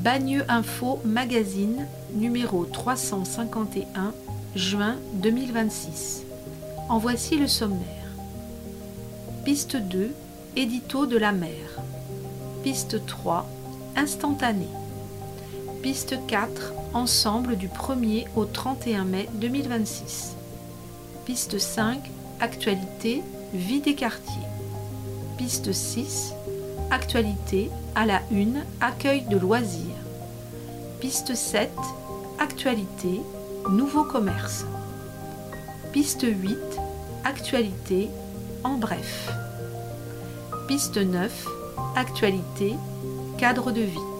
Bagneux Info Magazine, numéro 351, juin 2026. En voici le sommaire. Piste 2, édito de la mer. Piste 3, instantané. Piste 4, ensemble du 1er au 31 mai 2026. Piste 5, actualité, vie des quartiers. Piste 6, actualité, à la une, accueil de loisirs. Piste 7, actualité, nouveau commerce. Piste 8, actualité, en bref. Piste 9, actualité, cadre de vie.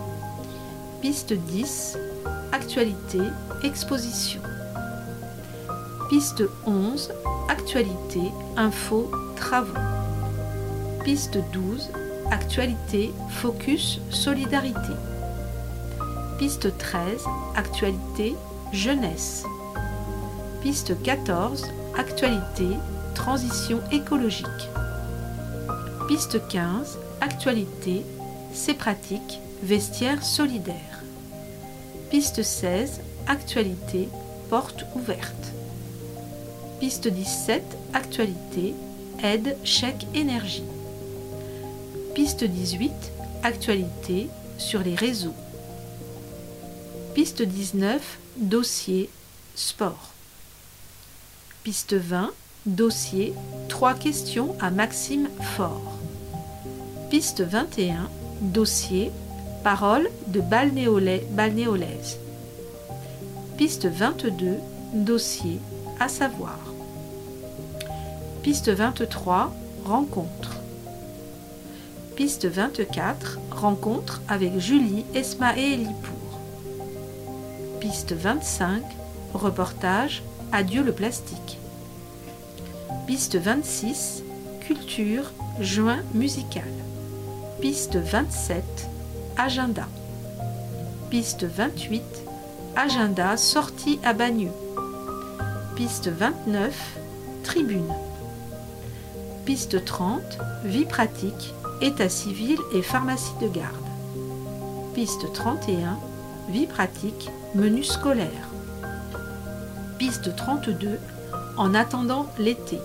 Piste 10, actualité, exposition. Piste 11, actualité, info, travaux. Piste 12, actualité, focus, solidarité. Piste 13, actualité, jeunesse. Piste 14, actualité, transition écologique. Piste 15, actualité, c'est pratique, vestiaire solidaire. Piste 16, actualité, porte ouverte. Piste 17, actualité, aide, chèque, énergie. Piste 18, actualité, sur les réseaux. Piste 19, dossier, sport. Piste 20, dossier, 3 questions à Maxime Faure. Piste 21, dossier, parole de balnéolaise. Piste 22, dossier, à savoir. Piste 23, rencontre. Piste 24, rencontre avec Julie Esmaé-Lipour. Piste 25, reportage, adieu le plastique. Piste 26, culture, juin musical. Piste 27, agenda. Piste 28, agenda sortie à Bagneux. Piste 29, tribune. Piste 30, vie pratique, état civil et pharmacie de garde. Piste 31, vie pratique, menu scolaire. Piste 32, en attendant l'été.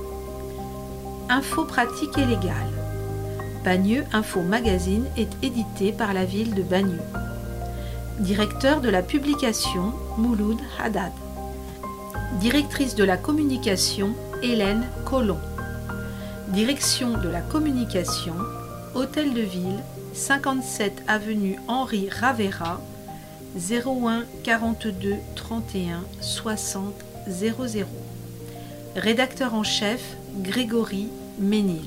Info pratique et légale. Bagneux Info Magazine est édité par la ville de Bagneux. Directeur de la publication, Mouloud Haddad. Directrice de la communication, Hélène Collomb. Direction de la communication, Hôtel de Ville, 57 avenue Henri Ravera, 01 42 31 60 00. Rédacteur en chef, Grégory Ménil.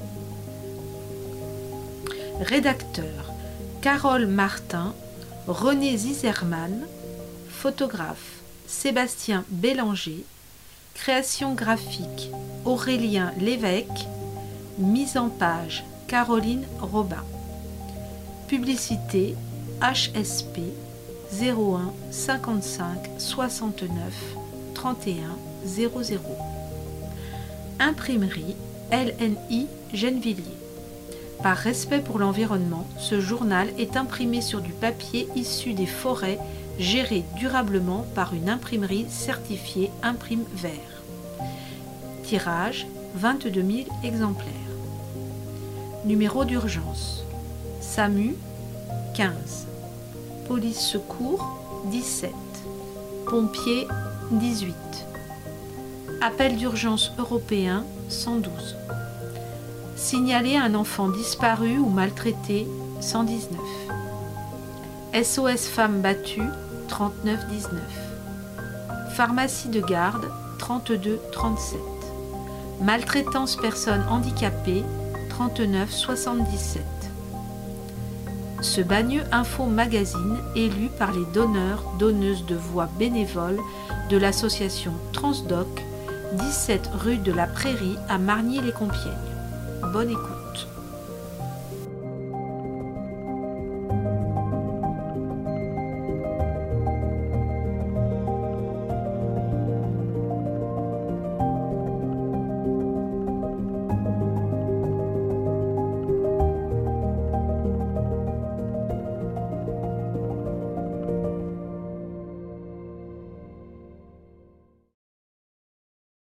Rédacteur, Carole Martin, René Zizerman. Photographe, Sébastien Bélanger. Création graphique, Aurélien Lévesque. Mise en page, Caroline Robin. Publicité, HSP 01 55 69 31 00. Imprimerie, LNI Gennevilliers. Par respect pour l'environnement, ce journal est imprimé sur du papier issu des forêts géré durablement par une imprimerie certifiée Imprime Vert. Tirage 22 000 exemplaires. Numéro d'urgence SAMU 15, Police Secours 17, Pompiers 18, Appel d'urgence européen 112, Signaler un enfant disparu ou maltraité 119, SOS Femmes battues 39 19, Pharmacie de garde 32 37, Maltraitance personnes handicapées 39 77. Ce Bagneux Info Magazine est lu par les donneuses de voix bénévoles de l'association Transdoc, 17 rue de la Prairie à Margny-les-Compiègnes. Bonne écoute.